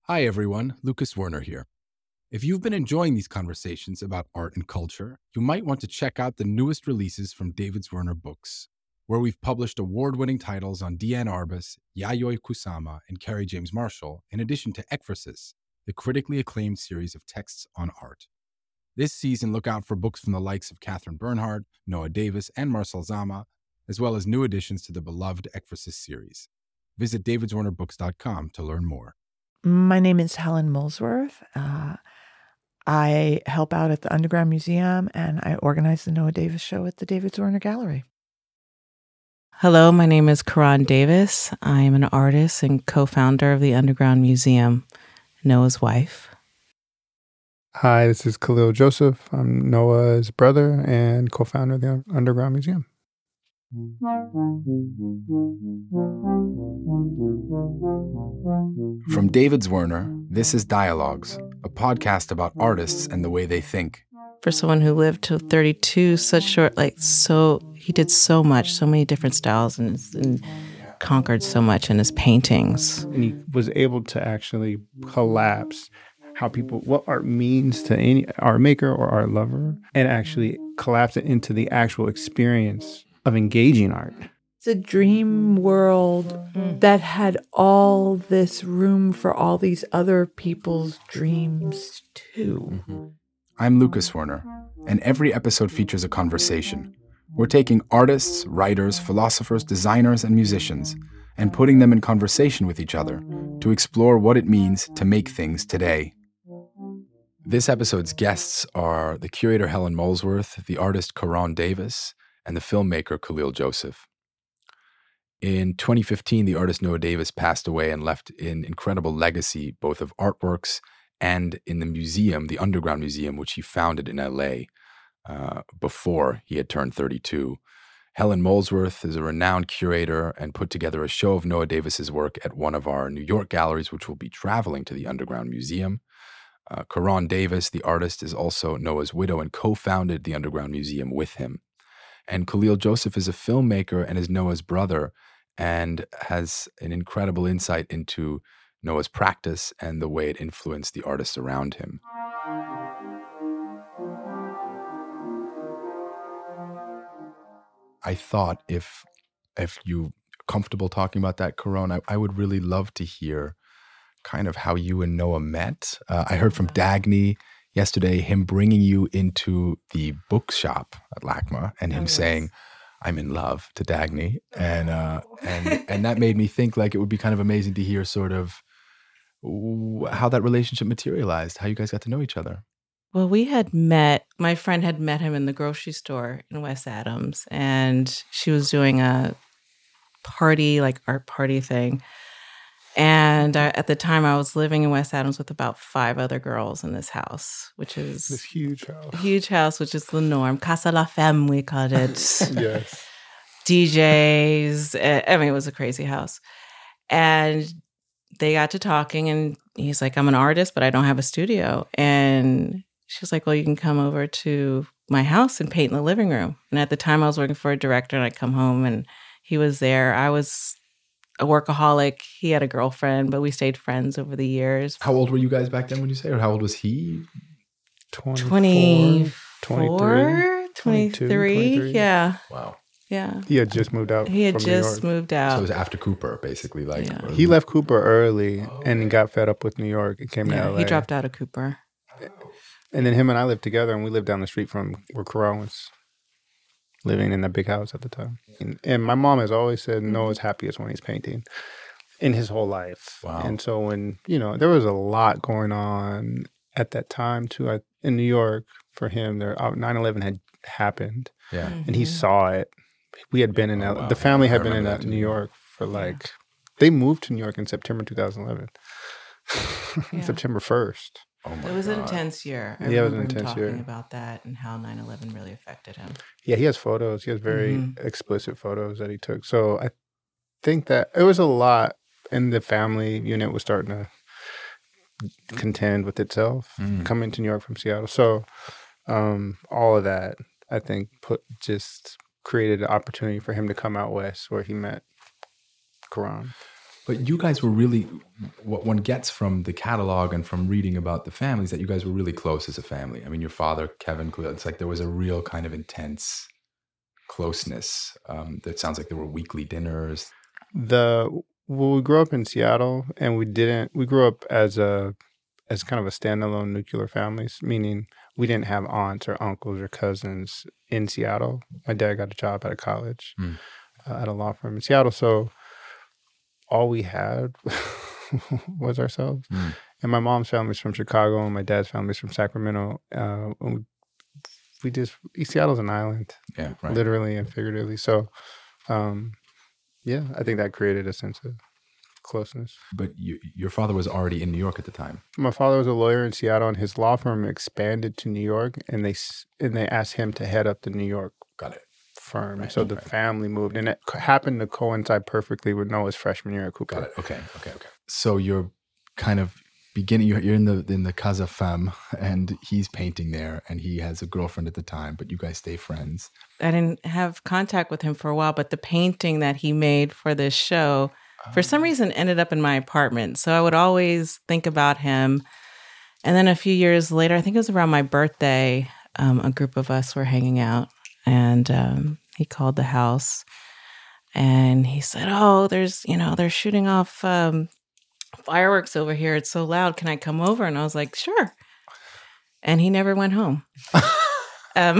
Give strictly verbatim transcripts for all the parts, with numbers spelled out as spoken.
Hi, everyone. Lucas Werner here. If you've been enjoying these conversations about art and culture, you might want to check out the newest releases from David Zwirner Books, where we've published award-winning titles on Diane Arbus, Yayoi Kusama, and Kerry James Marshall, in addition to Ekphrasis, the critically acclaimed series of texts on art. This season, look out for books from the likes of Catherine Bernhard, Noah Davis, and Marcel Zama, as well as new additions to the beloved Ekphrasis series. Visit david zwirner books dot com to learn more. My name is Helen Molesworth. Uh, I help out at the Underground Museum, and I organize the Noah Davis Show at the David Zwirner Gallery. Hello, my name is Karan Davis. I am an artist and co-founder of the Underground Museum, Noah's wife. Hi, this is Khalil Joseph. I'm Noah's brother and co-founder of the Underground Museum. From David Zwirner, this is Dialogues, a podcast about artists and the way they think. For someone who lived till thirty-two, such short, like, so, he did so much, so many different styles, and, and conquered so much in his paintings. And he was able to actually collapse how people, what art means to any art maker or art lover, and actually collapse it into the actual experience of engaging art. It's a dream world mm. that had all this room for all these other people's dreams, too. Mm-hmm. I'm Lucas Werner, and every episode features a conversation. We're taking artists, writers, philosophers, designers, and musicians, and putting them in conversation with each other to explore what it means to make things today. This episode's guests are the curator Helen Molesworth, the artist Karan Davis, and the filmmaker Khalil Joseph. In twenty fifteen, the artist Noah Davis passed away and left an incredible legacy, both of artworks and in the museum, the Underground Museum, which he founded in L A uh, before he had turned thirty-two. Helen Molesworth is a renowned curator and put together a show of Noah Davis's work at one of our New York galleries, which will be traveling to the Underground Museum. Uh, Karan Davis, the artist, is also Noah's widow and co-founded the Underground Museum with him. And Khalil Joseph is a filmmaker and is Noah's brother and has an incredible insight into Noah's practice and the way it influenced the artists around him. I thought if if you're comfortable talking about that, Karan, I, I would really love to hear kind of how you and Noah met. Uh, I heard from Dagny yesterday, him bringing you into the bookshop at LACMA and him oh, yes. saying, I'm in love to Dagny. And, uh, and, and that made me think like it would be kind of amazing to hear sort of how that relationship materialized, how you guys got to know each other. Well, we had met, my friend had met him in the grocery store in West Adams, and she was doing a party, like art party thing. And I, at the time, I was living in West Adams with about five other girls in this house, which is this huge house. Huge house, which is the norm. Casa La Femme, we called it. Yes. D Js. I mean, it was a crazy house. And they got to talking, and he's like, I'm an artist, but I don't have a studio. And she was like, well, you can come over to my house and paint in the living room. And at the time, I was working for a director, and I'd come home, and he was there. I was a workaholic. He had a girlfriend, but we stayed friends over the years. How old were you guys back then when you say, or how old was he? twenty-four, twenty-four, twenty-three, twenty-three. Yeah. Wow. Yeah. He had just moved out. He had from just New York. moved out. So it was after Cooper, basically. Like yeah. He left Cooper early oh, and he got fed up with New York and came yeah, to L A. He dropped out of Cooper. And then him and I lived together, and we lived down the street from where Karan was living in that big house at the time. And, and my mom has always said Noah's happiest when he's painting in his whole life. Wow. And so when, you know, there was a lot going on at that time too. I, in New York for him, there nine eleven had happened. Yeah. Mm-hmm. And he saw it. We had been in oh, L- wow. the family had I been in that New York for like yeah. they moved to New York in September twenty eleven. Yeah. September first. Oh my it was God. an intense year. I yeah, it was an remember intense talking year. about that and how nine eleven really affected him. Yeah, he has photos. He has very mm-hmm. explicit photos that he took. So I think that it was a lot, and the family unit was starting to contend with itself, mm. coming to New York from Seattle. So um, all of that, I think, put just created an opportunity for him to come out west, where he met Karan. But you guys were really, what one gets from the catalog and from reading about the families, that you guys were really close as a family. I mean, your father, Kevin, it's like there was a real kind of intense closeness. Um, that sounds like there were weekly dinners. The well, we grew up in Seattle, and we didn't. We grew up as a as kind of a standalone nuclear families, meaning we didn't have aunts or uncles or cousins in Seattle. My dad got a job at a college, mm. uh, at a law firm in Seattle, so all we had was ourselves. Mm. And my mom's family's from Chicago, and my dad's family's from Sacramento. Uh, and we, we just Seattle's an island, yeah, right. literally and figuratively. So, um, yeah, I think that created a sense of closeness. But you, your father was already in New York at the time. My father was a lawyer in Seattle, and his law firm expanded to New York, and they and they asked him to head up the New York got it firm. Right, so the right. family moved, and it happened to coincide perfectly with Noah's freshman year at Cooper. Got it. Okay, okay, okay. So you're kind of beginning. You're, you're in the in the Casa Femme, and he's painting there, and he has a girlfriend at the time, but you guys stay friends. I didn't have contact with him for a while, but the painting that he made for this show, for some reason, ended up in my apartment. So I would always think about him. And then a few years later, I think it was around my birthday, um, a group of us were hanging out, and um, he called the house, and he said, "Oh, there's, you know, they're shooting off um, fireworks over here. It's so loud. Can I come over?" And I was like, "Sure." And he never went home. um,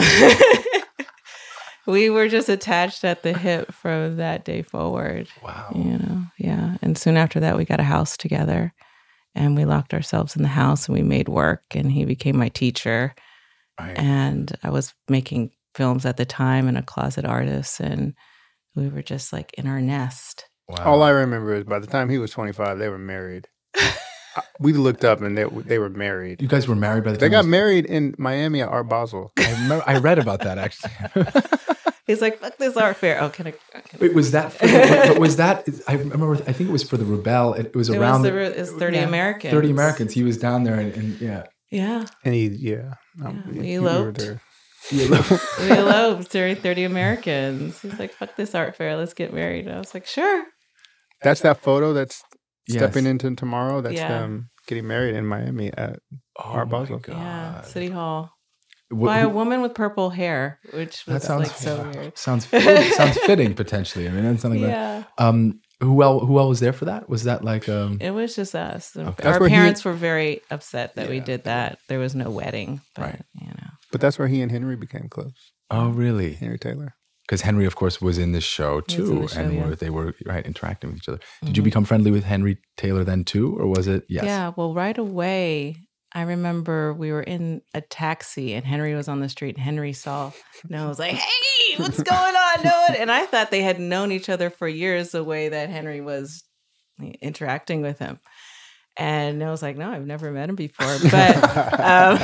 we were just attached at the hip from that day forward. Wow. You know, yeah. And soon after that, we got a house together, and we locked ourselves in the house, and we made work, and he became my teacher. Right. And I was making films at the time and a closet artist, and we were just like in our nest. Wow. All I remember is by the time he was twenty-five, they were married. We looked up and they they were married. You guys were married by the they time got was... married in Miami at Art Basel. I remember, I read about that actually. He's like, "Fuck this art fair." Oh, can I? Can I... Wait, was that? For the, but was that? I remember. I think it was for the Rebel. It, it was it around. Was the, it was thirty yeah, Americans. Thirty Americans. He was down there, and, and yeah. Yeah. And he, yeah. Um, yeah we eloped. there. we eloped during thirty Americans. He's like, "Fuck this art fair. Let's get married." And I was like, "Sure." That's that photo that's yes. stepping into tomorrow. That's yeah. them getting married in Miami at oh Art Basel. Yeah, City Hall. What, by who, a woman with purple hair, which was that sounds, like so weird. Sounds sounds fitting potentially. I mean, that's something. Yeah. Like, um, who else? Who else was there for that? Was that like um? It was just us. Okay. Our parents he, were very upset that yeah. we did that. There was no wedding, but, right? You know. But that's where he and Henry became close. Oh, really? Henry Taylor. Because Henry, of course, was in this show too, the show, and yeah. were, they were right interacting with each other. Did mm-hmm. you become friendly with Henry Taylor then too, or was it yes? Yeah. Well, right away. I remember we were in a taxi and Henry was on the street and Henry saw Noah was like, "Hey, what's going on, Noah?" And I thought they had known each other for years, the way that Henry was interacting with him. And Noah was like, "No, I've never met him before." But um,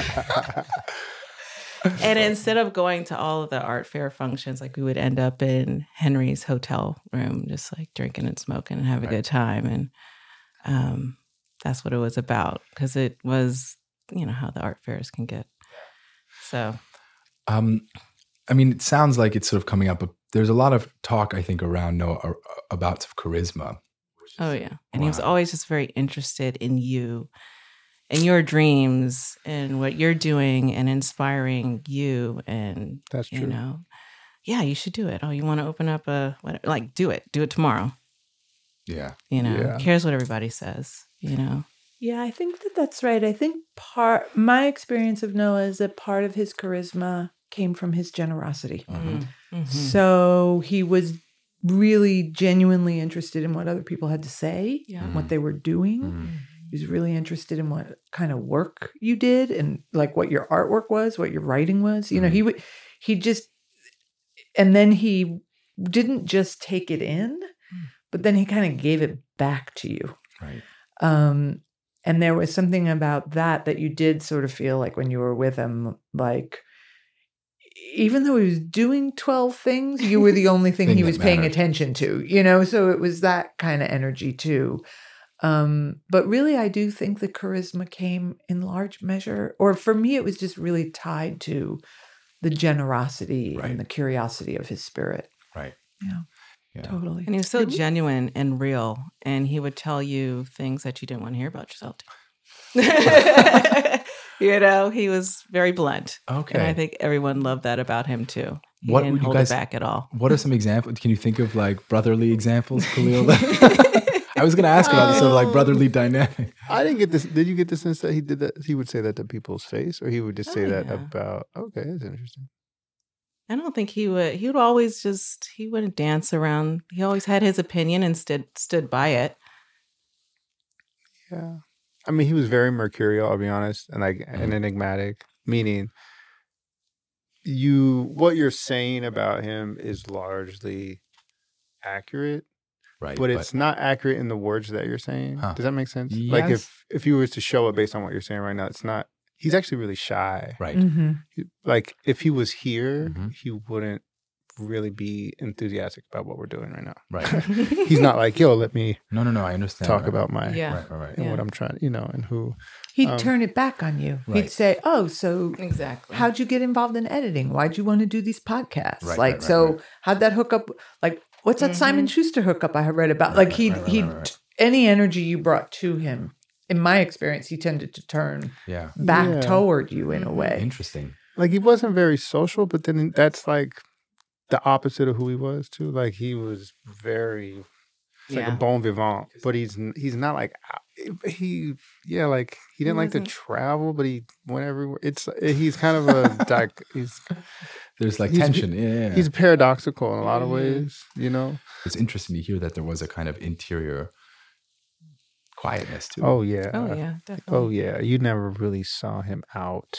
and instead of going to all of the art fair functions, like we would end up in Henry's hotel room, just like drinking and smoking and have a right. good time. And um that's what it was about, because it was, you know, how the art fairs can get. So, um, I mean, it sounds like it's sort of coming up, but there's a lot of talk, I think, around Noah about charisma. Oh, yeah. And wow. he was always just very interested in you and your dreams and what you're doing and inspiring you. And, that's true. You know, yeah, you should do it. Oh, you want to open up a, whatever, like, do it. Do it tomorrow. Yeah. You know, yeah. who cares what everybody says, you know? Yeah, I think that that's right. I think part, my experience of Noah is that part of his charisma came from his generosity. Mm-hmm. Mm-hmm. So he was really genuinely interested in what other people had to say, yeah. what they were doing. Mm-hmm. He was really interested in what kind of work you did and like what your artwork was, what your writing was. You know, mm-hmm. he would, he just, and then he didn't just take it in, but then he kind of gave it back to you. Right. Um, and there was something about that that you did sort of feel like when you were with him, like, even though he was doing twelve things, you were the only thing, thing he was paying mattered. attention to, you know? So it was that kind of energy too. Um, but really, I do think the charisma came in large measure, or for me, it was just really tied to the generosity right. and the curiosity of his spirit. Right. Yeah. Yeah. Totally. And he was so genuine and real, and he would tell you things that you didn't want to hear about yourself. You know, he was very blunt. Okay. And I think everyone loved that about him too. He What didn't would you hold guys- it back at all. What are some examples? Can you think of like brotherly examples, Khalil? I was going to ask about this sort of like brotherly dynamic. I didn't get this. Did you get the sense that he did that? He would say that to people's face, or he would just Oh, say that yeah. about? Okay, that's interesting. I don't think he would. He would always just, he wouldn't dance around. He always had his opinion and stood, stood by it. Yeah, I mean, he was very mercurial. I'll be honest, and like Mm-hmm. and enigmatic. Meaning, you what you're saying about him is largely accurate. Right. But it's not accurate in the words that you're saying. Huh. Does that make sense? Like Yes. if if you was to show it based on what you're saying right now, it's not. He's actually really shy. right. Mm-hmm. Like if he was here, Mhm. he wouldn't really be enthusiastic about what we're doing right now. Right. He's not like, yo, let me No, no, no. I understand. talk right. about my Yeah. Right, right, right. and Yeah. what I'm trying, you know, and who. He'd Um, turn it back on you. Right. He'd say, "Oh, so Exactly. how'd you get involved in editing? Why'd you want to do these podcasts? Right, like, right, right, so right. how'd that hook up? Like, what's that Simon Schuster hookup I had read about? Right, like, right, he right, right, he right, right. any energy you brought to him, in my experience, he tended to turn Yeah. back Yeah. toward you in a way. Interesting. Like he wasn't very social, but then that's like the opposite of who he was too. Like he was very, it's like Yeah. a bon vivant, but he's n- he's not like he yeah like he didn't He like to wasn't- travel, but he went everywhere. It's he's kind of a dic- he's There's like He's- tension. Yeah, yeah. he's paradoxical in a lot of Mhm. ways, you know. It's interesting to hear that there was a kind of interior quietness to it. Oh yeah, Oh, yeah, definitely. oh yeah. You never really saw him out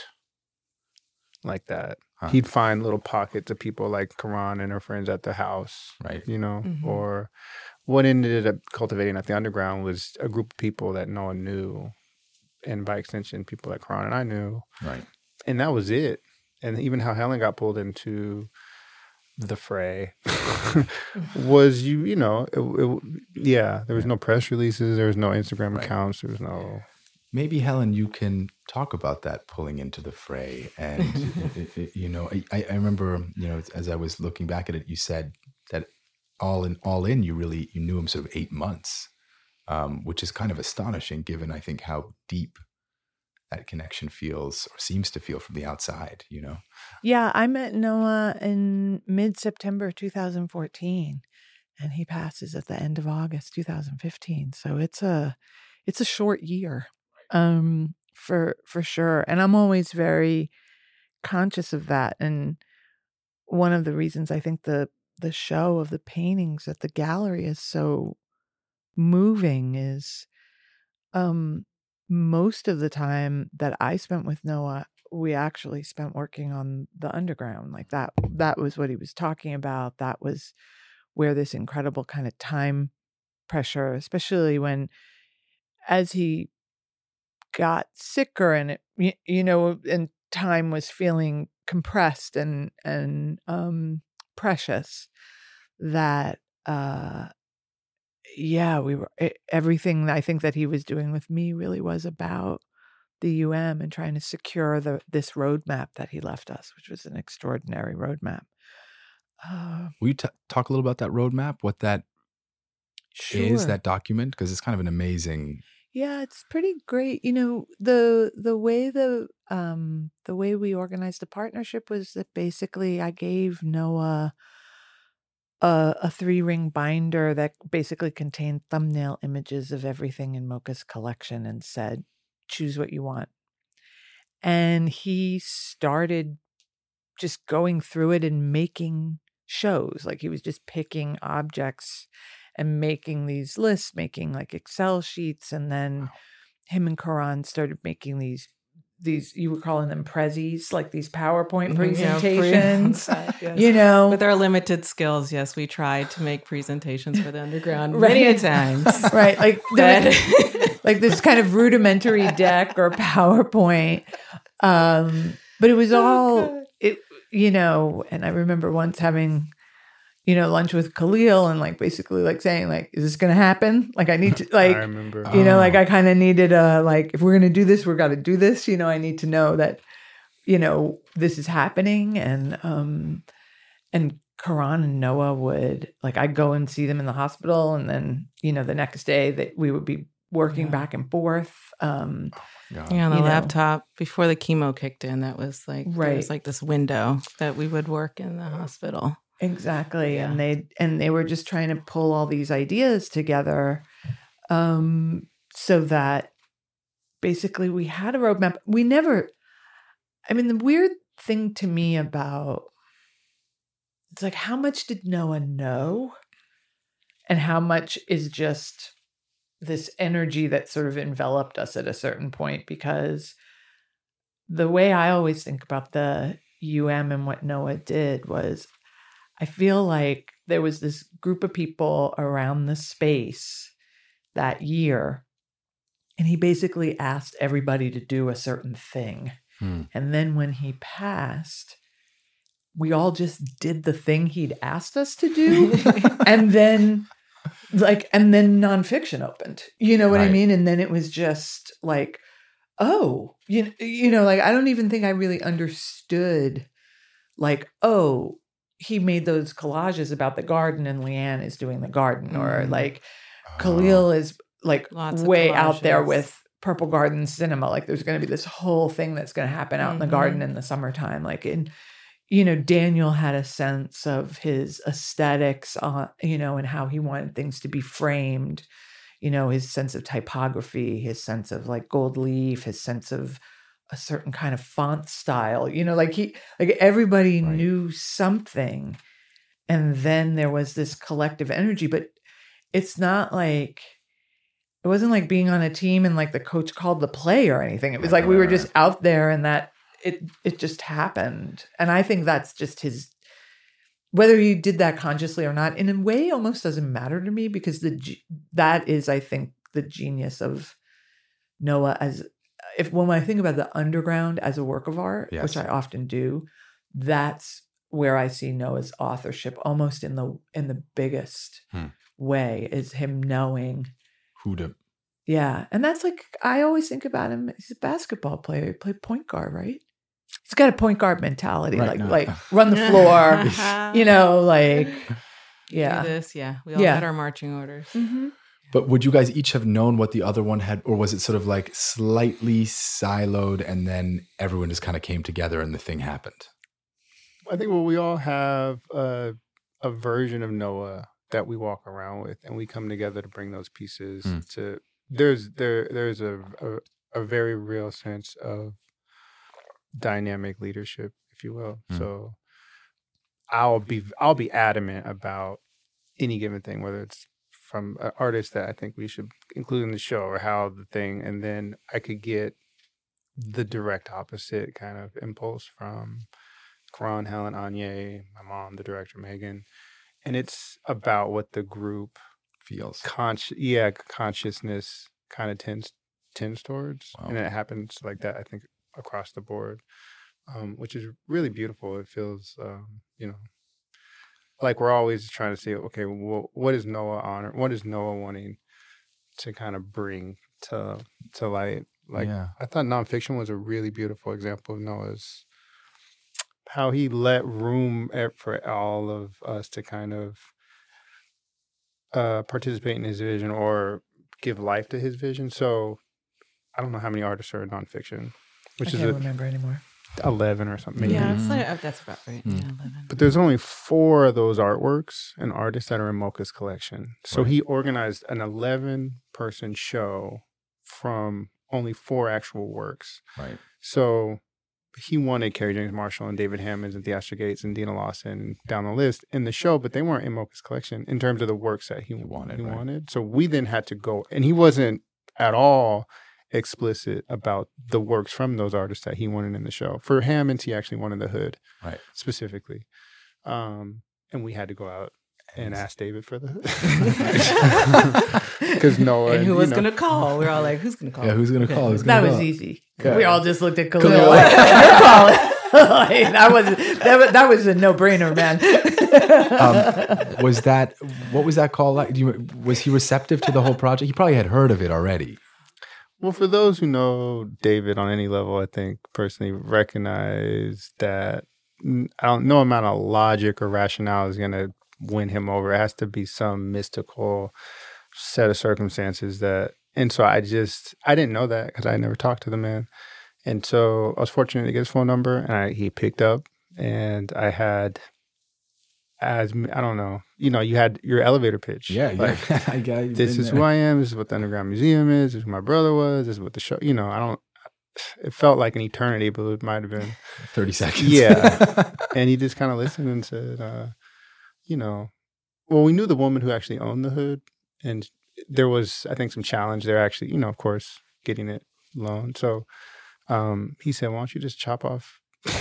like that. Huh. He'd find little pockets of people like Karan and her friends at the house, Right. you know, Mhm. or what ended up cultivating at the underground was a group of people that no one knew, and by extension, people that Karan and I knew, Right. and that was it. And even how Helen got pulled into the fray was you, you know, it, it, yeah. There was no press releases, there was no Instagram Right. accounts, there was no. Maybe, Helen, you can talk about that pulling into the fray. And, it, it, you know, I, I remember, you know, as I was looking back at it, you said that all in, all in, you really, you knew him sort of eight months, um, which is kind of astonishing given, I think, how deep that connection feels or seems to feel from the outside, you know? Yeah, I met Noah in mid-September two thousand fourteen, and he passes at the end of August two thousand fifteen. So it's a it's a short year, um, for for sure. And I'm always very conscious of that. And one of the reasons I think the the show of the paintings at the gallery is so moving is, um, most of the time that I spent with Noah, we actually spent working on the underground. Like that, that was what he was talking about. That was where this incredible kind of time pressure, especially when, as he got sicker and it, you, you know, and time was feeling compressed and, and, um, precious, that, uh, yeah, we were, e- everything I think that he was doing with me really was about the U M and trying to secure the this roadmap that he left us, which was an extraordinary roadmap. Uh, Will you t- talk a little about that roadmap, what that is, sure. that document? Because it's kind of an amazing, Yeah, it's pretty great. You know, the the way the um the way we organized the partnership was that basically I gave Noah a, a three ring binder that basically contained thumbnail images of everything in Mocha's collection and said, choose what you want. And he started just going through it and making shows. Like he was just picking objects and making these lists, making like Excel sheets. And then Wow. him and Karan started making these, these, you were calling them prezzies, like these PowerPoint Mhm, yeah, pre- presentations, yes. you know. With our limited skills, yes, we tried to make presentations for the underground Right. many a times. Right. Like, there was- But- like this kind of rudimentary deck or PowerPoint. Um, but it was all, God. it, you know, and I remember once having, you know, lunch with Khalil and like basically like saying like, is this going to happen? Like I need to like, I remember. you know, like Oh. I kind of needed a, like, if we're going to do this, we're got to do this, you know, I need to know that, you know, this is happening. And, um, and Karan and Noah would, like, I'd go and see them in the hospital, and then, you know, the next day that we would be working yeah. back and forth. Um, oh yeah, on the laptop know. Before the chemo kicked in. That was like, right. There was like this window that we would work in the hospital. Exactly. Yeah. And they, and they were just trying to pull all these ideas together um, so that basically we had a roadmap. We never, I mean, the weird thing to me about, it's like, how much did Noah know? And how much is just this energy that sort of enveloped us at a certain point? Because the way I always think about the U M and what Noah did was, I feel like there was this group of people around the space that year, and he basically asked everybody to do a certain thing. Hmm. And then when he passed, we all just did the thing he'd asked us to do. and then like, and then nonfiction opened, you know what right. I mean? And then it was just like, oh, you, you know, like, I don't even think I really understood like, oh, he made those collages about the garden and Leanne is doing the garden, mm. or like oh. Khalil is like Lots way out there with Purple Garden Cinema. Like there's going to be this whole thing that's going to happen out mm-hmm. in the garden in the summertime. Like in, you know, Daniel had a sense of his aesthetics, uh, you know, and how he wanted things to be framed, you know, his sense of typography, his sense of like gold leaf, his sense of a certain kind of font style, you know, like he, like everybody right. knew something. And then there was this collective energy, but it's not like, it wasn't like being on a team and like the coach called the play or anything. It was like we were just out there and that it it just happened. And I think that's just his, whether he did that consciously or not, in a way almost doesn't matter to me, because the that is, I think, the genius of Noah as, if when I think about the underground as a work of art, yes. which I often do, that's where I see Noah's authorship almost in the in the biggest hmm. way, is him knowing who to. Yeah. And that's like, I always think about him, he's a basketball player. He played point guard, right? He's got a point guard mentality, right, like no. like run the floor, you know, like, yeah. Do this, yeah. We all yeah. had our marching orders. Mm-hmm. But would you guys each have known what the other one had, or was it sort of like slightly siloed and then everyone just kind of came together and the thing happened? I think well, we all have a, a version of Noah that we walk around with, and we come together to bring those pieces mm. to, there's there there's a, a a very real sense of dynamic leadership, if you will. Mm. So I'll be I'll be adamant about any given thing, whether it's from an artist that I think we should include in the show or how the thing, and then I could get the direct opposite kind of impulse from Karan, Helen, Anya, my mom, the director, Megan. And it's about what the group feels. Consci- yeah, consciousness kind of tends tends towards. Wow. And it happens like that, I think, across the board, um, which is really beautiful. It feels, um, you know, like we're always trying to see, okay, well, what is Noah honor? What is Noah wanting to kind of bring to to light? Like, yeah. I thought nonfiction was a really beautiful example of Noah's, how he let room for all of us to kind of uh, participate in his vision or give life to his vision. So I don't know how many artists are in nonfiction, which I is can't a, remember anymore. eleven or something. Yeah, it's like, oh, that's about right. Mm. Yeah, eleven. But there's only four of those artworks and artists that are in Mocha's collection. So right. he organized an eleven-person show from only four actual works. Right. So he wanted Kerry James Marshall and David Hammons and Theaster Gates and Dina Lawson down the list in the show, but they weren't in Mocha's collection in terms of the works that he, he wanted. He right. wanted. So we then had to go, and he wasn't at all explicit about the works from those artists that he wanted in the show. For Hammons, he actually wanted The Hood, right, specifically, um, and we had to go out and ask David for The Hood because no one. And who was going to call? We were all like, "Who's going to call? Yeah, who's going to call? Who's that gonna was call? Easy. Yeah. We all just looked at Khalil. Khalil. Like, you're calling. Like, that was that was that was a no brainer, man. um, was that what was that call like? Do you, was he receptive to the whole project? He probably had heard of it already. Well, for those who know David on any level, I think personally recognize that I don't no amount of logic or rationale is going to win him over. It has to be some mystical set of circumstances that, and so I just, I didn't know that because I never talked to the man. And so I was fortunate to get his phone number, and I, he picked up, and I had, as I don't know, you know, you had your elevator pitch. Yeah, like, yeah. I got this is there. who I am. This is what the Underground Museum is. This is who my brother was. This is what the show, you know, I don't, it felt like an eternity, but it might have been thirty seconds. Yeah. And he just kind of listened and said, uh, you know, well, we knew the woman who actually owned the hood, and there was, I think, some challenge there actually, you know, of course, getting it loaned. So um, he said, why don't you just chop off?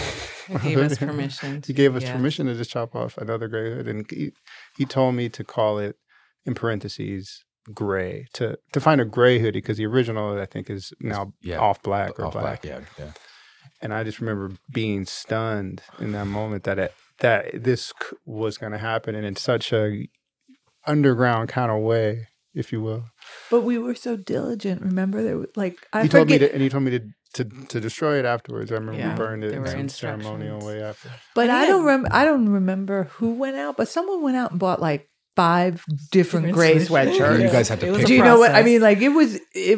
He gave us permission. He gave us yeah. permission to just chop off another gray hood. And he, he told me to call it, in parentheses, gray, to to find a gray hoodie, because the original, I think, is now yeah. off black or off black. black. Yeah, yeah. And I just remember being stunned in that moment that it, that this was going to happen, and in such a underground kind of way, if you will. But we were so diligent. Remember, there was like I he forget. told me to, and he told me to, to to destroy it afterwards. I remember Yeah, we burned it there in were some instructions. ceremonial way after. But And I he don't had- rem- I don't remember who went out, but someone went out and bought like five different, Different gray sweatshirts. sweatshirts. You guys had to It was pick a Do you know what I process. mean? Like it was it.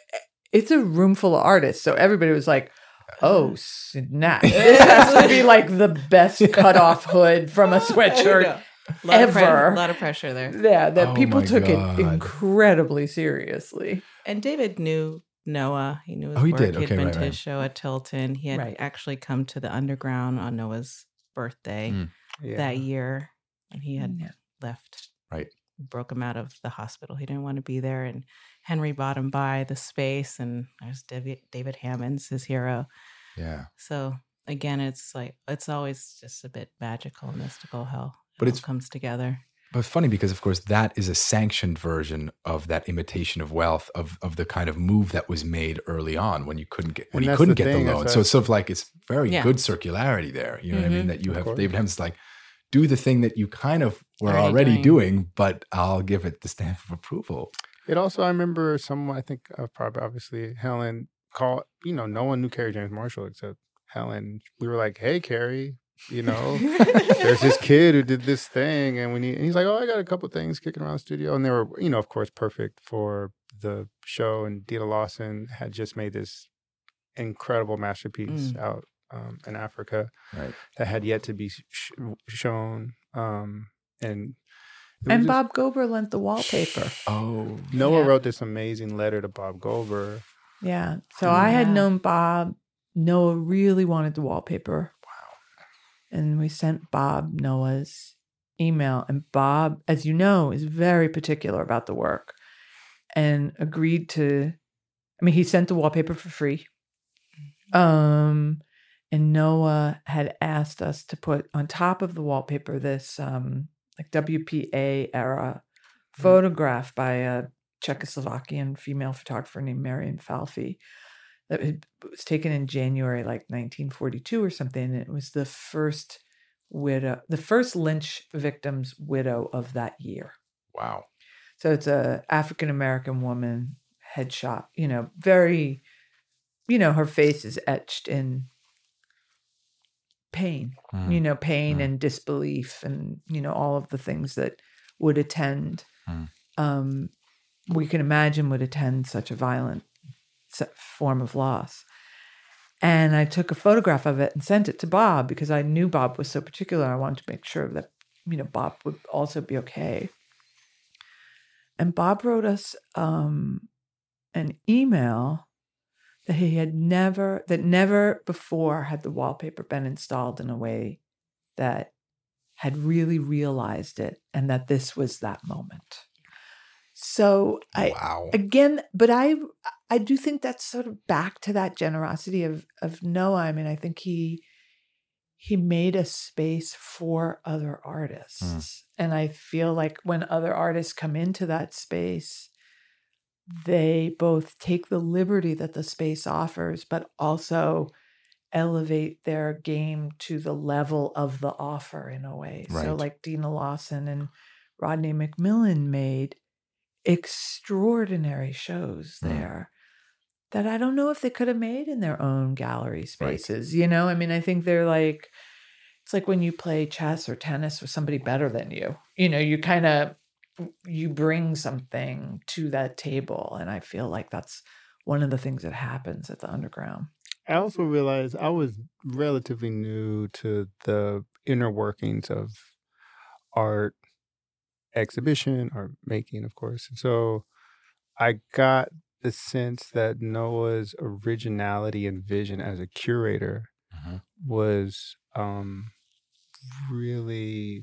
It's a room full of artists, so everybody was like, "Oh snap! This has to be like the best cutoff hood from a sweatshirt A lot of pre- ever." a lot of pressure there. Yeah, that Oh people my took God. it incredibly seriously. And David knew Noah. He knew his Oh, he work. did. He'd Okay, been right, to right. his show at Tilton. He had Right. actually come to the Underground on Noah's birthday Mm. Yeah. that year, and he had Yeah. left. Right. Broke him out of the hospital. He didn't want to be there, and Henry bought him by the space. And there's David, David Hammond's his hero. Yeah. So again, it's like it's always just a bit magical, mystical how it But all it's- comes together. But funny because, of course, that is a sanctioned version of that imitation of wealth, of of the kind of move that was made early on when you couldn't get when And you that's couldn't the get thing, the is loan. that- So it's sort of like it's very Yeah. good circularity there. You know what I mean? Mhm. That you Of have course. David Hammond's like, do the thing that you kind of were Already already doing. doing, but I'll give it the stamp of approval. It also, I remember someone, I think, uh, probably obviously Helen called. You know, no one knew Carrie James Marshall except Helen. We were like, "Hey, Carrie, you know, there's this kid who did this thing, and we need." And he's like, "Oh, I got a couple things kicking around the studio," and they were, you know, of course, perfect for the show. And Dina Lawson had just made this incredible masterpiece Mm. out um, in Africa Right. that had yet to be sh- shown, um, and it was And just- Bob Gober lent the wallpaper. Oh, Noah Yeah. wrote this amazing letter to Bob Gober. Yeah. So I had Yeah. known Bob. Noah really wanted the wallpaper. Wow. And we sent Bob Noah's email. And Bob, as you know, is very particular about the work and agreed to, I mean, he sent the wallpaper for free. Um, and Noah had asked us to put on top of the wallpaper this um, like W P A era photograph by a Czechoslovakian female photographer named Marian Falfi that had- was taken in January, like nineteen forty-two or something. And it was the first widow, the first lynch victim's widow of that year. wow. So it's a African American woman headshot, you know, very, you know, her face is etched in pain, Mm. you know, pain Mm. and disbelief and, you know, all of the things that would attend, Mm. um, we can imagine would attend such a violent se- form of loss. And I took a photograph of it and sent it to Bob because I knew Bob was so particular. I wanted to make sure that, you know, Bob would also be okay. And Bob wrote us um, an email that he had never, that never before had the wallpaper been installed in a way that had really realized it and that this was that moment. So I, wow. again, but I, I do think that's sort of back to that generosity of, of Noah. I mean, I think he, he made a space for other artists. And I feel like when other artists come into that space, they both take the liberty that the space offers, but also elevate their game to the level of the offer in a way. So Right. like Dina Lawson and Rodney McMillan made extraordinary shows Mm. there that I don't know if they could have made in their own gallery Right. spaces. You know, I mean, I think they're like, it's like when you play chess or tennis with somebody better than you. You know, you kind of you bring something to that table, and I feel like that's one of the things that happens at the Underground. I also realized I was relatively new to the inner workings of art, exhibition, art making, of course. And so I got the sense that Noah's originality and vision as a curator mm-hmm. was um, really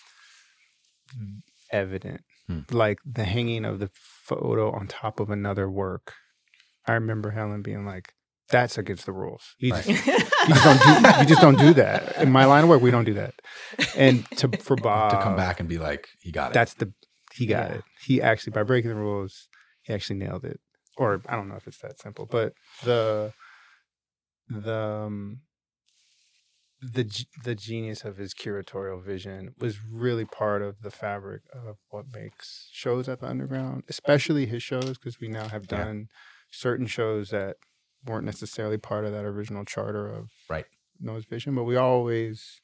evident. Hmm. Like the hanging of the photo on top of another work. I remember Helen being like, that's against the rules. You, right. just, you, just don't do, you just don't do that. In my line of work, we don't do that. And to for Bob to come back and be like, he got it. That's the he got yeah. it. He actually, by breaking the rules, he actually nailed it. Or I don't know if it's that simple, but the the um, the the genius of his curatorial vision was really part of the fabric of what makes shows at the Underground, especially his shows, because we now have done yeah. certain shows that weren't necessarily part of that original charter of right. Noah's vision, but we always,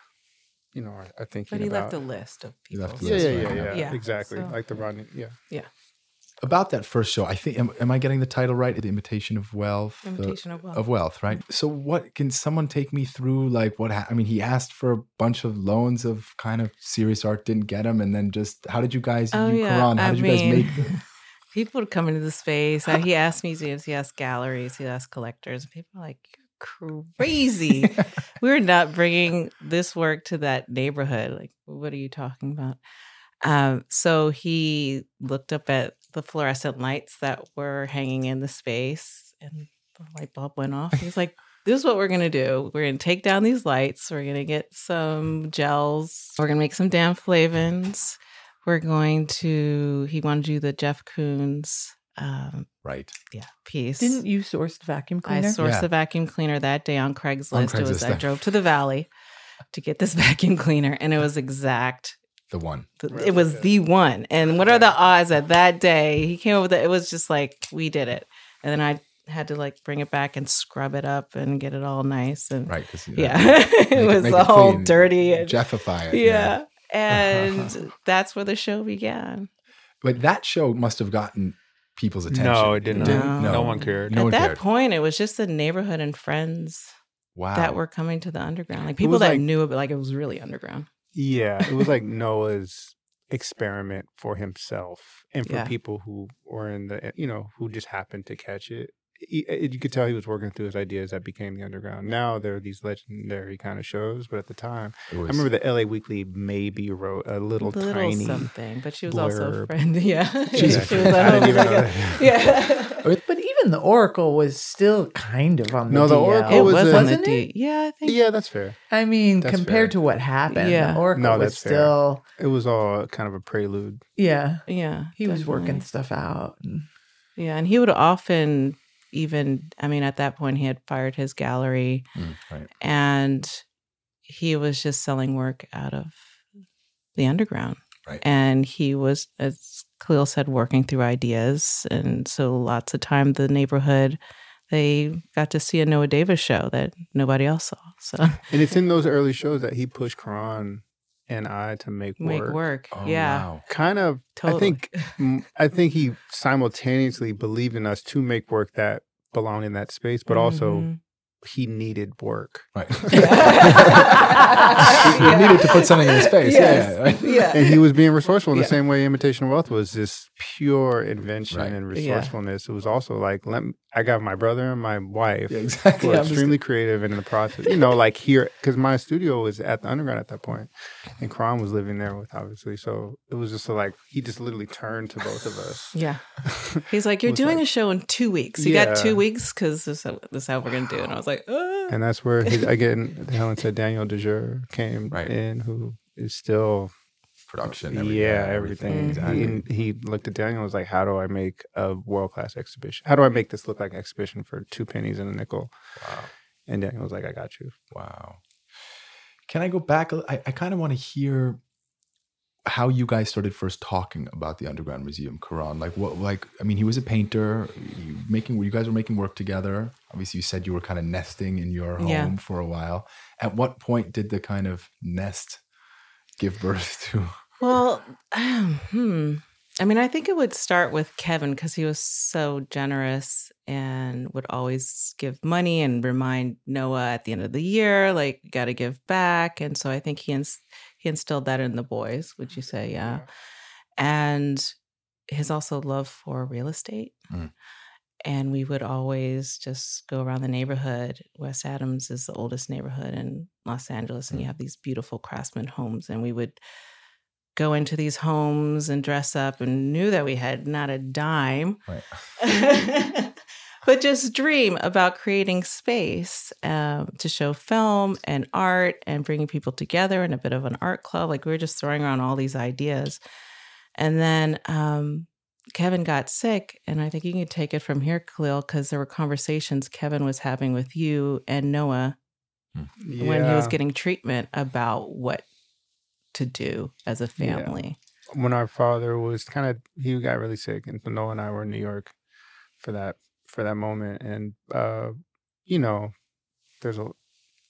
you know, I think. But he about, left a list of people. Left a yeah, list, yeah, right? yeah, yeah, yeah, exactly. So, like the Rodney, yeah, yeah. About that first show, I think, am, am I getting the title right? The Imitation of Wealth. Imitation the, of Wealth. Of Wealth, right? So, what can someone take me through? Like, what? Ha- I mean, he asked for a bunch of loans of kind of serious art, didn't get them, and then just how did you guys? Oh you, yeah, Karan, how I did you mean, guys make? The- People would come into the space. Uh, he asked museums, he asked galleries, he asked collectors. And people are like, you're crazy. We were not bringing this work to that neighborhood. Like, what are you talking about? Um, so he looked up at the fluorescent lights that were hanging in the space, and the light bulb went off. He's like, this is what we're going to do. We're going to take down these lights. We're going to get some gels. We're going to make some damn flavins. We're going to, he wanted to do the Jeff Koons, um, right. yeah, piece. Didn't you source the vacuum cleaner? I sourced Yeah. the vacuum cleaner that day on Craigslist. On It was, Craigslist. I drove to the Valley to get this vacuum cleaner, and it was exact. The one. It was the one. And what are the odds that that day he came over with it? It was just like, we did it. And then I had to like bring it back and scrub it up and get it all nice. And Right. Cause, yeah, it, it was all clean, dirty. And, Jeffify it. Yeah. yeah. And that's where the show began. But that show must have gotten people's attention. No, it didn't. No. No, no one cared. No At one that cared. point, it was just the neighborhood and friends Wow. that were coming to the Underground. Like people was that like- knew it, but like it was really underground. Yeah, it was like Noah's experiment for himself and for Yeah. people who were in the, you know, who just happened to catch it. He, it- you could tell he was working through his ideas that became the Underground. Now there are these legendary kind of shows, but at the time, It was, I remember the L A Weekly maybe wrote a little, little tiny. something, but she was also a blurb. friend. Yeah, She's a she was friend. at I didn't home even like know a- that. Yeah, But even the Oracle was still kind of on the No, the D L. Oracle it was was a- on the wasn't D. it? Yeah, I think. Yeah, that's fair. I mean, That's compared fair. to what happened, Yeah. the Oracle No, was that's fair. still, It was all kind of a prelude. yeah, Yeah, he was definitely. working stuff out. And, Yeah, and he would often even. I mean, at that point, he had fired his gallery, Mm, right. and he was just selling work out of the Underground. Right. And he was, as Khalil said, working through ideas. And so lots of time the neighborhood, they got to see a Noah Davis show that nobody else saw. So And it's in those early shows that he pushed Karan and I to make work. make work. Oh, yeah. Wow. Kind of, Totally. I think, mm, I think he simultaneously believed in us to make work that belonged in that space, but also Mhm. he needed work. Right. Yeah. You needed to put something in his face. Yes. Yeah. Right? Yeah. And he was being resourceful in Yeah. the same way Imitation of Wealth was this pure invention Right. and Yeah. resourcefulness. It was also like, let me, I got my brother and my wife Yeah, exactly. who are I'm just- extremely creative and in the process, you know, like here, because my studio was at the Underground at that point, and Karan was living there with obviously. So it was just like, he just literally turned to both of us. Yeah. He's like, you're Was doing like- a show in two weeks. You Yeah. got two weeks because this, is- this is how we're going to do it. And I was like, oh. And that's where, his, again, Helen said Daniel DeJure came Right. in, who is still, Production. Everything, yeah, everything. Exactly. He, he looked at Daniel and was like, how do I make a world-class exhibition? How do I make this look like an exhibition for two pennies and a nickel? Wow. And Daniel was like, I got you. Wow. Can I go back? a- I, I kind of want to hear. how you guys started first talking about the Underground Museum, Karan. Like what, like, I mean, he was a painter, you making, you guys were making work together. Obviously you said you were kind of nesting in your home yeah. for a while. At what point did the kind of nest give birth to? Well, um, hmm. I mean, I think it would start with Kevin because he was so generous and would always give money and remind Noah at the end of the year, like, you got to give back. And so I think he ins- he instilled that in the boys, would you say? Yeah. yeah. And his also love for real estate. Mm. And we would always just go around the neighborhood. West Adams is the oldest neighborhood in Los Angeles. And mm. you have these beautiful craftsman homes. And we would go into these homes and dress up and knew that we had not a dime, right. but just dream about creating space um, to show film and art and bringing people together in a bit of an art club. Like we were just throwing around all these ideas. And then um, Kevin got sick. And I think you can take it from here, Khalil, because there were conversations Kevin was having with you and Noah yeah. when he was getting treatment about what to do as a family. Yeah. When our father was kind of, he got really sick, and Noah and I were in New York for that for that moment. And uh, you know, there's a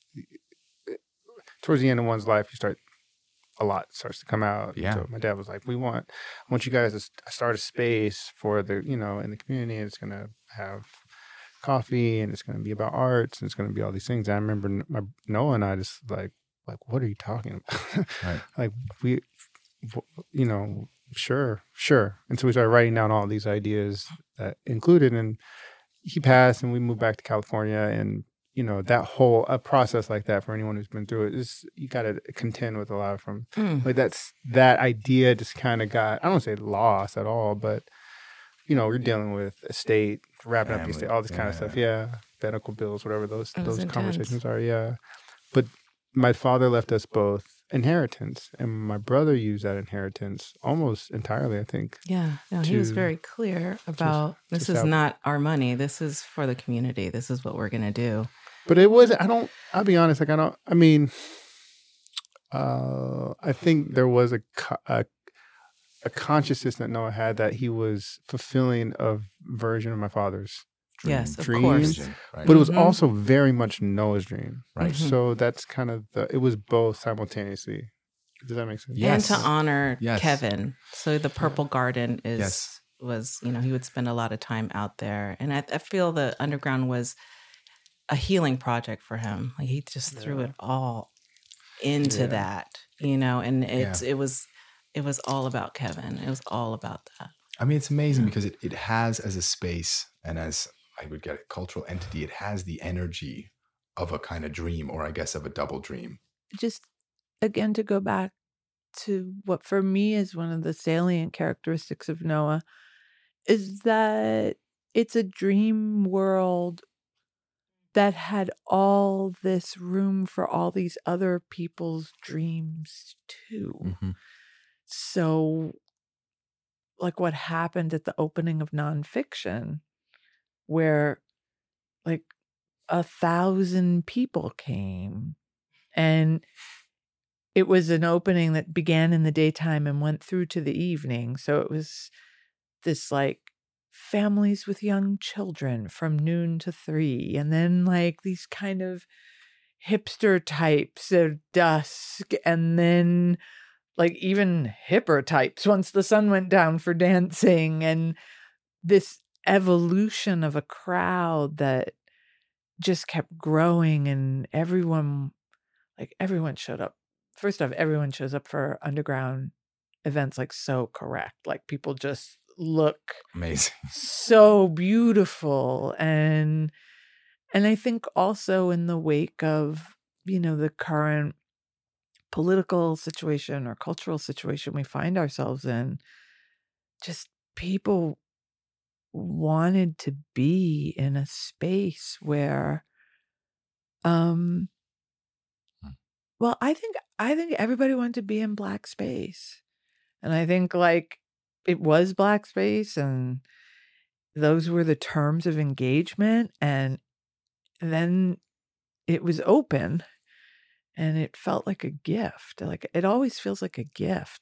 towards the end of one's life, you start a lot starts to come out. Yeah. So my dad was like, "We want, I want you guys to start a space for the, you know, in the community. It's gonna have coffee, and it's gonna be about arts, and it's gonna be all these things." And I remember my Noah and I just like. Like, what are you talking about? Right. Like, we, you know, sure, sure. And so we started writing down all these ideas that included, and he passed, and we moved back to California. And, you know, that whole a process like that for anyone who's been through it is, you got to contend with a lot from, mm. like, that's, that idea just kind of got, I don't want to say lost at all, but, you know, we're dealing with estate, wrapping Family. up the estate, all this yeah. kind of stuff. Yeah. Medical bills, whatever those, those intense. conversations are. Yeah. But, my father left us both inheritance, and my brother used that inheritance almost entirely, I think. Yeah, no, to, he was very clear about to, this to is help. Not our money. This is for the community. This is what we're going to do. But it was, I don't, I'll be honest, like I don't, I mean, uh, I think there was a, a, a consciousness that Noah had that he was fulfilling a version of my father's dream, yes, of dreams, course. Right. But it was mm-hmm. also very much Noah's dream, right? Mm-hmm. So that's kind of the. It was both simultaneously. Does that make sense? Yes. And to honor yes. Kevin, so the Purple yeah. Garden is yes. was you know he would spend a lot of time out there, and I, I feel the Underground was a healing project for him. Like he just yeah. threw it all into yeah. that, you know, and it's yeah. it was it was all about Kevin. It was all about that. I mean, it's amazing yeah. because it it has as a space and as I would get a cultural entity, it has the energy of a kind of dream, or I guess of a double dream. Just again, to go back to what for me is one of the salient characteristics of Noah is that it's a dream world that had all this room for all these other people's dreams too. Mm-hmm. So like what happened at the opening of Nonfiction, where like a thousand people came, and it was an opening that began in the daytime and went through to the evening. So it was this like families with young children from noon to three, and then like these kind of hipster types at dusk, and then like even hipper types once the sun went down for dancing, and this evolution of a crowd that just kept growing, and everyone like everyone showed up. First off, everyone shows up for underground events like so correct. Like people just look amazing, so beautiful. And and I think also in the wake of, you know, the current political situation or cultural situation we find ourselves in, just people wanted to be in a space where um well I think I think everybody wanted to be in Black space, and I think like it was Black space, and those were the terms of engagement, and then it was open, and it felt like a gift. Like it always feels like a gift that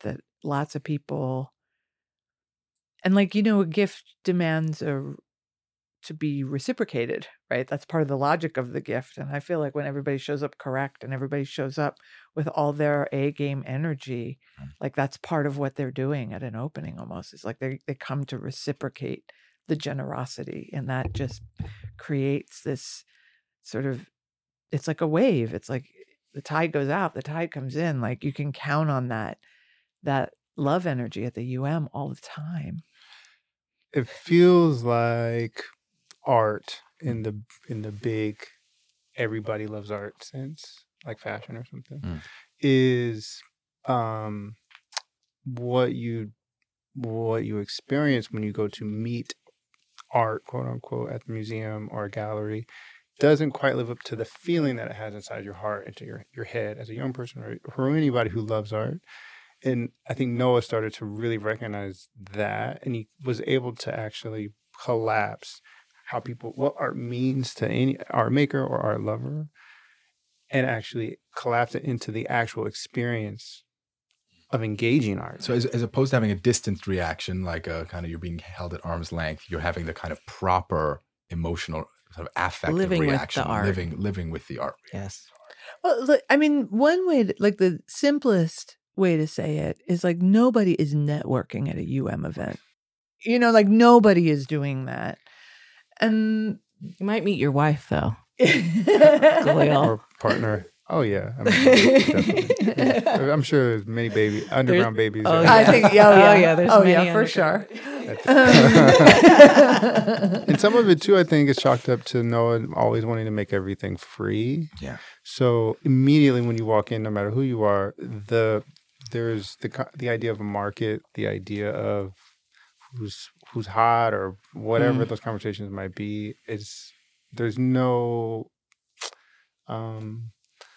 lots of people. And like, you know, a gift demands a to be reciprocated, right? That's part of the logic of the gift. And I feel like when everybody shows up correct and everybody shows up with all their A game energy, mm. like that's part of what they're doing at an opening almost. It's like they they come to reciprocate the generosity, and that just creates this sort of, it's like a wave. It's like the tide goes out, the tide comes in. Like you can count on that, that love energy at the U M all the time. It feels like art in the in the big everybody loves art sense, like fashion or something, mm. is um what you what you experience when you go to meet art, quote unquote, at the museum or a gallery doesn't quite live up to the feeling that it has inside your heart, into your, your head as a young person or, or anybody who loves art. And I think Noah started to really recognize that, and he was able to actually collapse how people, what art means to any art maker or art lover, and actually collapse it into the actual experience of engaging art. So as, as opposed to having a distant reaction, like a kind of you're being held at arm's length, you're having the kind of proper emotional sort of affective living reaction, with the art. living living with the art. Yes. Well, look, I mean, one way, to, like the simplest way to say it is like nobody is networking at a U M event. You know, like nobody is doing that. And you might meet your wife though. Or partner. Oh yeah, I mean, definitely. I'm sure there's many baby underground there's, babies. Oh, yeah. I think. Oh yeah, oh, yeah. There's oh many yeah, for sure. And some of it too, I think, is chalked up to Noah always wanting to make everything free. Yeah. So immediately when you walk in, no matter who you are, the there's the the idea of a market, the idea of who's who's hot or whatever mm. those conversations might be. It's there's no um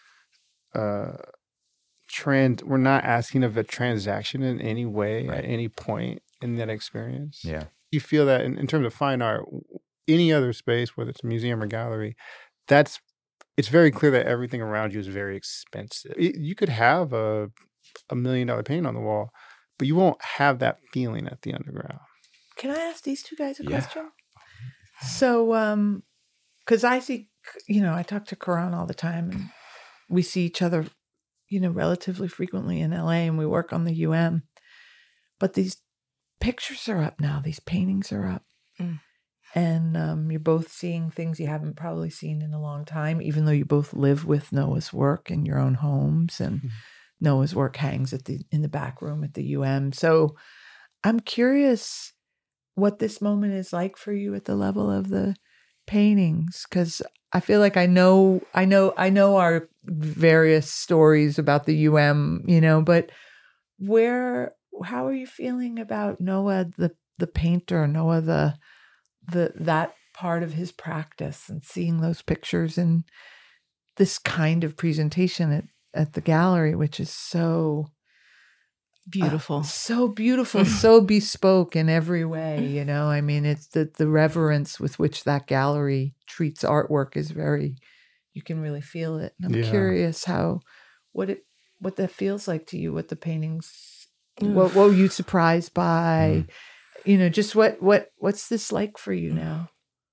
uh trend. We're not asking of a transaction in any way right. at any point in that experience. Yeah, you feel that in, in terms of fine art, any other space, whether it's a museum or gallery, that's it's very clear that everything around you is very expensive. It, you could have a a million dollar painting on the wall, but you won't have that feeling at the underground. Can I ask these two guys a yeah. question? So, um, because I see, you know, I talk to Karan all the time, and we see each other, you know, relatively frequently in L A, and we work on the U M. But these pictures are up now; these paintings are up, mm. and um, you're both seeing things you haven't probably seen in a long time. Even though you both live with Noah's work in your own homes, and mm. Noah's work hangs at the in the back room at the U M. So, I'm curious what this moment is like for you at the level of the paintings, because I feel like I know, I know, I know our various stories about the U M, you know, but where, how are you feeling about Noah, the the painter, Noah, the the that part of his practice, and seeing those pictures and this kind of presentation at at the gallery, which is so beautiful, uh, so beautiful, so bespoke in every way, you know. I mean, it's the the reverence with which that gallery treats artwork is very, you can really feel it. And I'm yeah. curious how, what it, what that feels like to you, what the paintings, what, what were you surprised by, mm. you know, just what, what, what's this like for you now?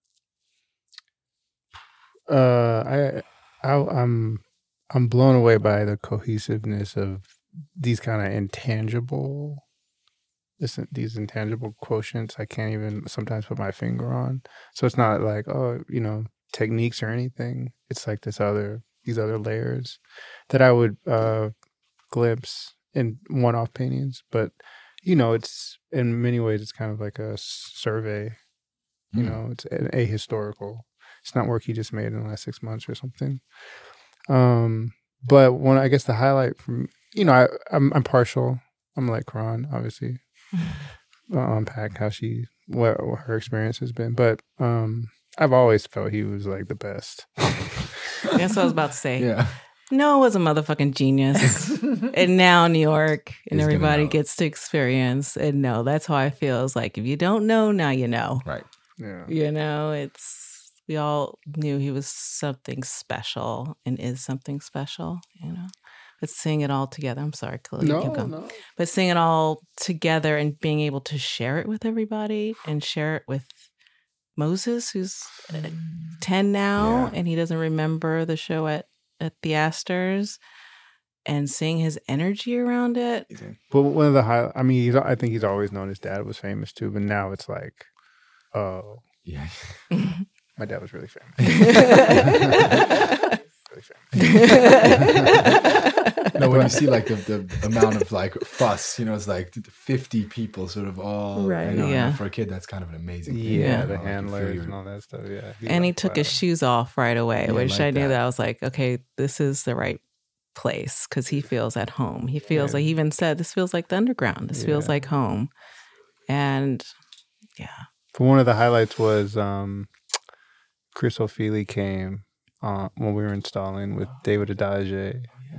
Uh, I, I, I'm, I'm blown away by the cohesiveness of these kind of intangible, this, these intangible quotients I can't even sometimes put my finger on. So it's not like, oh, you know, techniques or anything. It's like this other, these other layers that I would uh, glimpse in one-off paintings. But, you know, it's in many ways, it's kind of like a survey. You mm. know, it's an ahistorical. It's not work he just made in the last six months or something. Um, but when I guess the highlight from, you know, I, I'm I'm partial. I'm like Karan, obviously. I'll unpack how she, what, what her experience has been. But um, I've always felt he was like the best. That's what I was about to say. Yeah. Noah was a motherfucking genius. And now New York and He's everybody gets to experience and know. That's how I feel. It's like, if you don't know, now you know. Right. Yeah. You know, it's, we all knew he was something special and is something special, you know. but seeing it all together. I'm sorry, Khalil, you No, can come. no. But seeing it all together and being able to share it with everybody and share it with Moses, who's ten now, Yeah. and he doesn't remember the show at, at the Astors, and seeing his energy around it. But one of the high, I mean, he's, I think he's always known his dad was famous too, but now it's like, oh, Yeah. my dad was really famous. really famous. No, when you see like the, the amount of like fuss, you know, it's like fifty people sort of all, Right. you know, Yeah. and for a kid, that's kind of an amazing thing. Yeah, you know, the like, you feel handlers your- and all that stuff. Yeah, He's And he like, took wow. his shoes off right away, Yeah, which like I knew that. that I was like, okay, this is the right place because he feels at home. He feels Yeah. like he even said, this feels like the underground. This feels Yeah. like home. And yeah. But one of the highlights was um, Chris O'Feely came uh, when we were installing with David Adage.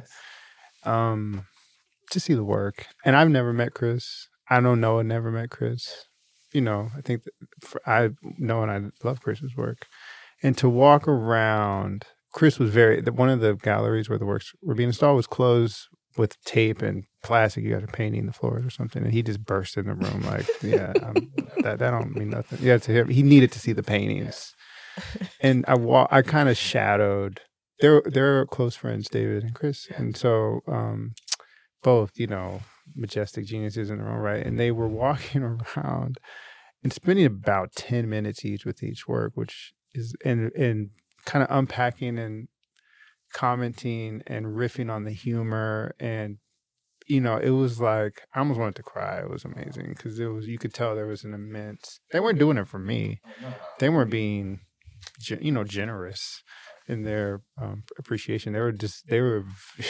Um, to see the work. And I've never met Chris. I know Noah never met Chris. You know, I think that for, I know and I love Chris's work. And to walk around, Chris was very, the, one of the galleries where the works were being installed was closed with tape and plastic. You guys are painting the floors or something. And he just burst in the room like, yeah, I'm, that, that don't mean nothing. Yeah, to him, he needed to see the paintings. And I wa- I kind of shadowed, they're, they're close friends, David and Chris. And so, um, both, you know, majestic geniuses in their own right. And they were walking around and spending about ten minutes each with each work, which is, and, and kind of unpacking and commenting and riffing on the humor. And, you know, it was like, I almost wanted to cry. It was amazing because it was, you could tell there was an immense, they weren't doing it for me. They weren't being, ge- you know, generous in their um, appreciation. They were just, they were,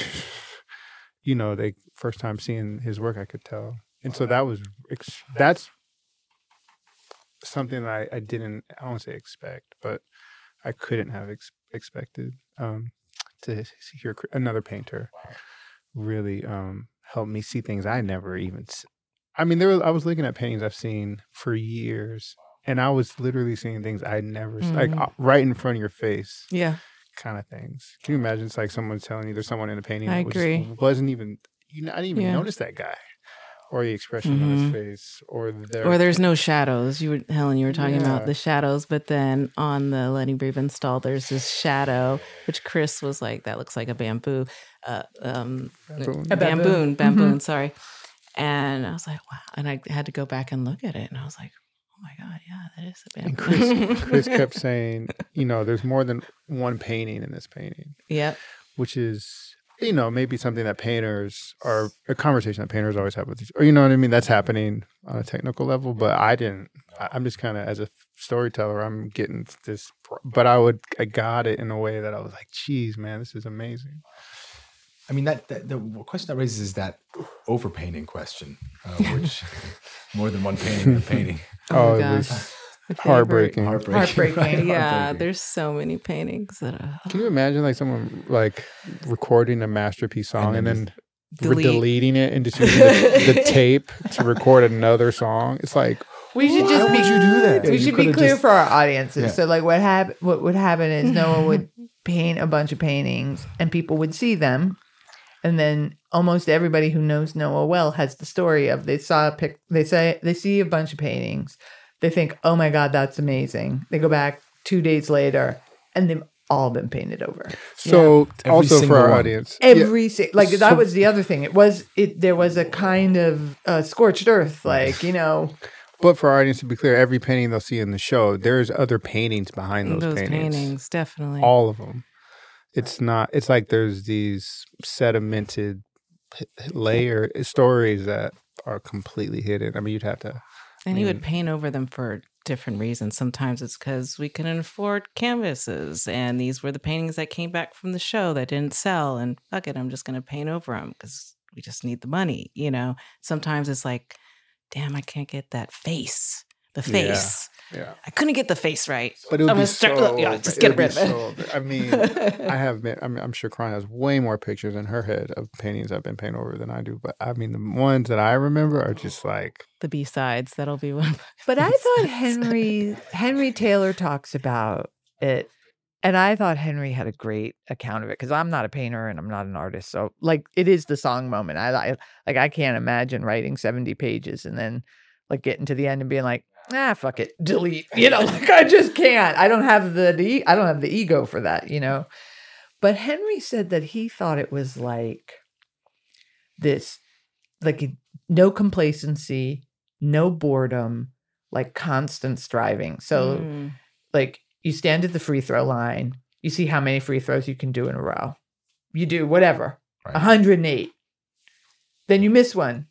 you know, they first time seeing his work, I could tell. And so that was, ex- that's something that I, I didn't, I don't want to say expect, but I couldn't have ex- expected um, to hear another painter really um, help me see things I never even, s- I mean, there was, I was looking at paintings I've seen for years, and I was literally seeing things I never, mm-hmm. like uh, right in front of your face. Yeah. Kind of things. Can you imagine? It's like someone telling you there's someone in a painting I that was agree. just, wasn't even, you know, I didn't even Yeah. notice that guy or the expression Mhm. on his face or their, Or there's no shadows. You were Helen, you were talking Yeah. about the shadows, but then on the Lenny Breeve install, there's this shadow, which Chris was like, that looks like a bamboo, uh, um, Baboon. a baboon. bamboon, bamboon, Mhm. sorry. And I was like, wow. And I had to go back and look at it, and I was like, oh my God, yeah, that is a And bamboo. Chris, Chris kept saying, you know, there's more than one painting in this painting, Yep. which is, you know, maybe something that painters are, a conversation that painters always have with each, or you know what I mean? That's happening on a technical level, but I didn't, I- I'm just kind of, as a storyteller, I'm getting this, but I would, I got it in a way that I was like, geez, man, this is amazing. I mean, that, that the question that raises is that overpainting question, uh, which more than one painting in a painting. Oh, Oh, my it gosh. was My favorite. heartbreaking. Heartbreaking. Heartbreaking. right? Yeah, Heartbreaking. there's so many paintings that are Can you imagine like someone like recording a masterpiece song and And then, then re- delete. deleting it and just using the, the tape to record another song? It's like, We should Why just be. would you do that? We You should be could've clear just- for our audiences. Yeah. So, like, what hap- What would happen is Noah would paint a bunch of paintings, and people would see them, and then almost everybody who knows Noah well has the story of they saw a pic. They say they see a bunch of paintings. They think, "Oh my God, that's amazing." They go back two days later, and they've all been painted over. so Every also for single our one. audience. Every si- like So- that was the other thing. It was it. There was a kind of uh, scorched earth, like you know. But for our audience, to be clear, every painting they'll see in the show, there's other paintings behind those, those paintings. paintings, definitely. All of them. It's not, it's like there's these sedimented layer stories that are completely hidden. I mean, you'd have to. And he Mm. would paint over them for different reasons. Sometimes it's because we couldn't afford canvases, and these were the paintings that came back from the show that didn't sell. And fuck it, I'm just going to paint over them because we just need the money. You know. Sometimes it's like, damn, I can't get that face. The Yeah. face. Yeah. I couldn't get the face right. But it would I'm be gonna start. so, yeah, just it get would be rid of it. so- I mean, I have been, I mean, I'm sure Karan has way more pictures in her head of paintings I've been painting over than I do. But I mean, the ones that I remember are just like, The B sides. That'll be one. Of But I my thought B-sides. Henry Henry Taylor talks about it And I thought Henry had a great account of it because I'm not a painter and I'm not an artist. So like it is the song moment. I, I like I can't imagine writing seventy pages and then like getting to the end and being like, ah, fuck it, delete. You know, like I just can't. I don't have the, the I don't have the ego for that, you know. But Henry said that he thought it was like this, like no complacency, no boredom, like constant striving. So Mm. like you stand at the free throw line, you see how many free throws you can do in a row. You do whatever, Right. one hundred eight. Then you miss one.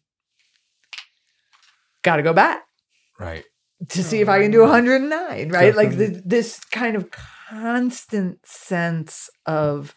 Got to go back Right. to see if I can do one hundred nine, right? Like Definitely. the, this kind of constant sense of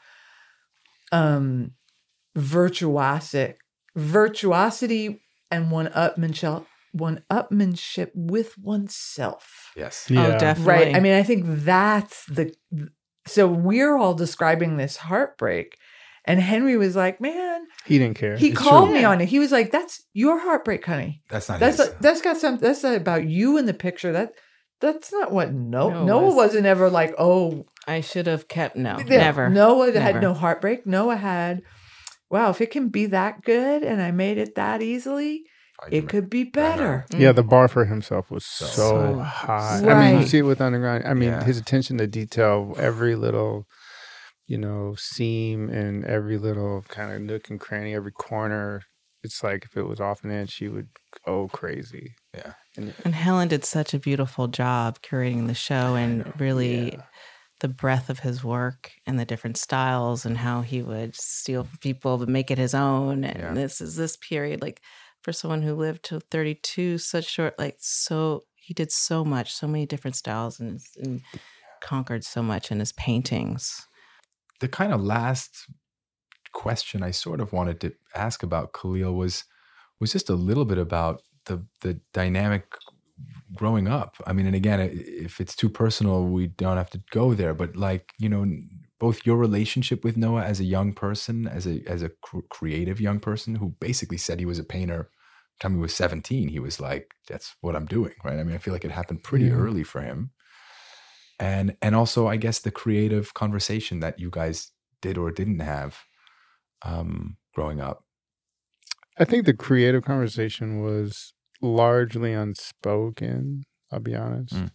um, virtuosic, virtuosity and one-upmanship, one-upmanship with oneself. Yes. Yeah. Oh, definitely. Right. I mean, I think that's the. So we're all describing this heartbreak, and Henry was like, "Man," He didn't care. he It's called true. me on it. He was like, "That's your heartbreak, honey. That's not That's his. a, that's got some. That's not about you in the picture. That that's not what no No, it Noah was- wasn't ever like. Oh, I should have kept no, yeah, never. Noah had Never. no heartbreak. Noah had. Wow, if it can be that good, and I made it that easily, I do it could be better. Mm. Yeah, the bar for himself was so, So- high. I mean, you Right. see it with Underground. I mean, Yeah. his attention to detail, every little, you know, seam and every little kind of nook and cranny, every corner. It's like if it was off an inch, she would go crazy. Yeah. And And Helen did such a beautiful job curating the show and really yeah. the breadth of his work and the different styles and how he would steal from people but make it his own. And Yeah. this is this period, like for someone who lived till thirty-two, such short, like so he did so much, so many different styles and, and conquered so much in his paintings. The kind of last question I sort of wanted to ask about Khalil was was just a little bit about the the dynamic growing up. I mean, and again, i- if it's too personal, we don't have to go there. But like, you know, both your relationship with Noah as a young person, as a as a cr- creative young person who basically said he was a painter. Time he was seventeen, he was like, "That's what I'm doing." Right? I mean, I feel like it happened pretty Yeah. early for him. And and also, I guess the creative conversation that you guys did or didn't have um, growing up. I think the creative conversation was largely unspoken. I'll be honest. Mm.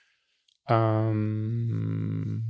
Um,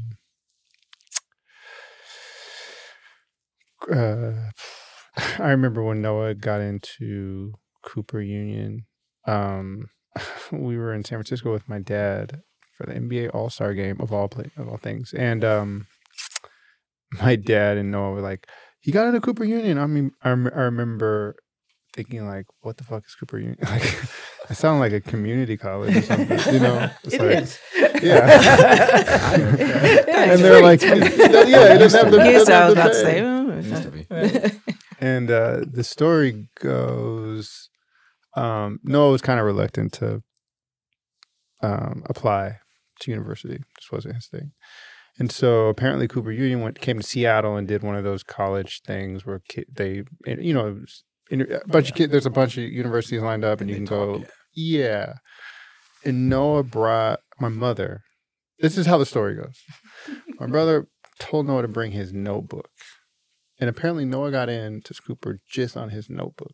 uh, I remember when Noah got into Cooper Union. Um, we were in San Francisco with my dad for the N B A All Star Game of all play of all things, and um, my dad and Noah were like, "He got into Cooper Union." I mean, I, rem- I remember thinking like, "What the fuck is Cooper Union?" Like, I sound like a community college or something, you know? It's It like, is. Yeah. Yeah, and they're like, "Yeah, it doesn't have the." Yes, doesn't I have was the about to pay." say. oh, It used to be. Right. And uh, the story goes, um, Noah was kind of reluctant to um, apply to university. This wasn't his thing. And so apparently Cooper Union went came to Seattle and did one of those college things where ki- they, you know, a bunch of kids. There's a bunch of universities lined up, and, And you they can talk, go. Yeah. And Noah brought my mother. This is how the story goes. My brother told Noah to bring his notebook. And apparently Noah got into Cooper just on his notebook.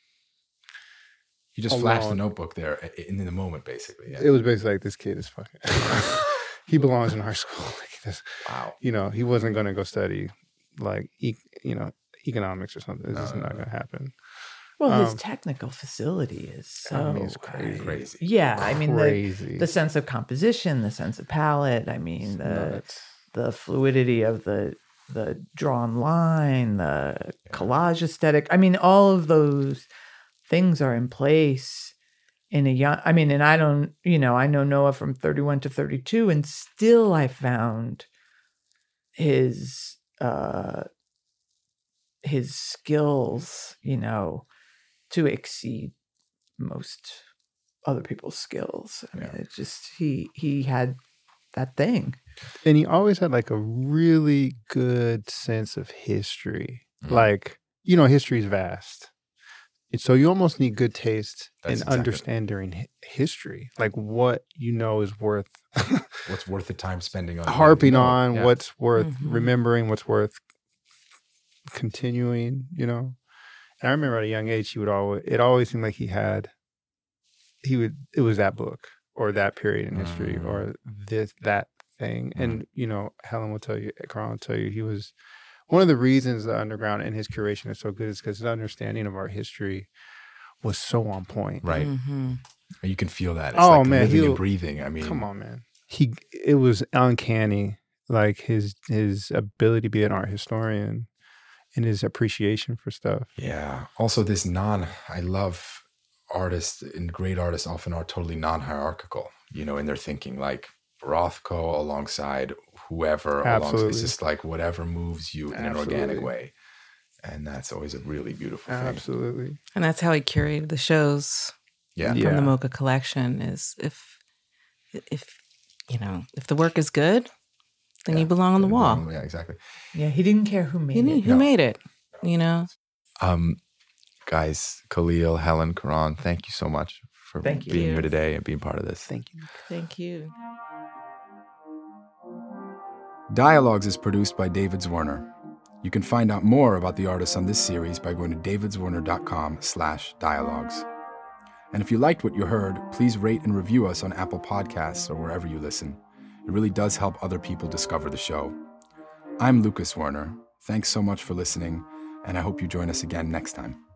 You just flashed the Alone. notebook there i- in the moment, basically. Yeah. It was basically like, this kid is fucking. He belongs in our school. Like this, Wow. you know, he wasn't going to go study like, e- you know, economics or something. This No, is no, not no. going to happen. Well, his Um, technical facility is so I mean, it's high. crazy. Crazy. Yeah, I mean the Crazy. the sense of composition, the sense of palette. I mean the Nuts. the fluidity of the the drawn line, the collage aesthetic. I mean, all of those things are in place in a young. I mean, and I don't, you know, I know Noah from thirty-one to thirty-two, and still I found his uh his skills, you know, to exceed most other people's skills. I mean, Yeah. it's just he he had that thing. And he always had like a really good sense of history. Mm. Like, you know, history is vast. so you almost need good taste That's and exactly. understanding hi- history, like what you know is worth What's worth the time spending on harping you know, on, yeah. what's worth Mhm. remembering, what's worth continuing, you know. And I remember at a young age, he would always, it always seemed like he had, he would, it was that book or that period in history Mm. or this, that thing. Mm. And, you know, Helen will tell you, Karan will tell you, he was, one of the reasons the Underground and his curation is so good is because his understanding of our history was so on point. Right. Mhm. You can feel that. It's Oh, like man, living he'll- and breathing. I mean, Come on, man. He, it was uncanny, like his, his ability to be an art historian and his appreciation for stuff. Yeah. Also, this non, I love artists and great artists often are totally non-hierarchical, you know, in their thinking, like Rothko alongside whoever. Absolutely. Alongside, it's just like whatever moves you in Absolutely. an organic way. And that's always a really beautiful thing. Absolutely. And that's how he curated the shows Yeah. Yeah. from the Mocha collection is if, if, you know, if the work is good, then Yeah. you belong on the wall. Yeah, exactly. Yeah, he didn't care who made He knew it. who No. made it, you know? Um, guys, Khalil, Helen, Karan, thank you so much for Thank you. being here today and being part of this. Thank you. Thank you. Dialogues is produced by David Zwerner. You can find out more about the artists on this series by going to davidzwerner.com slash dialogues. And if you liked what you heard, please rate and review us on Apple Podcasts or wherever you listen. It really does help other people discover the show. I'm Lucas Werner. Thanks so much for listening, and I hope you join us again next time.